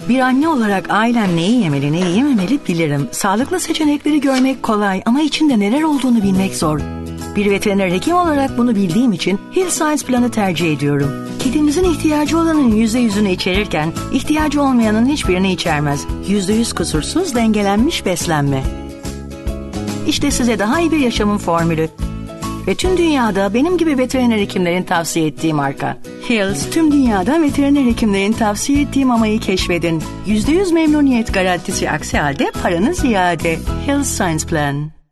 Bir anne olarak ailem neyi yemeli, neyi yememeli bilirim. Sağlıklı seçenekleri görmek kolay ama içinde neler olduğunu bilmek zor. Bir veteriner hekim olarak bunu bildiğim için Health Science Plan'ı tercih ediyorum. Kedimizin ihtiyacı olanın %100'ünü içerirken ihtiyacı olmayanın hiçbirini içermez. %100 kusursuz dengelenmiş beslenme. İşte size daha iyi bir yaşamın formülü. Ve tüm dünyada benim gibi veteriner hekimlerin tavsiye ettiği marka. Hills, tüm dünyada veteriner hekimlerin tavsiye ettiği mamayı keşfedin. %100 memnuniyet garantisi, aksi halde paranız iade. Health Science Plan.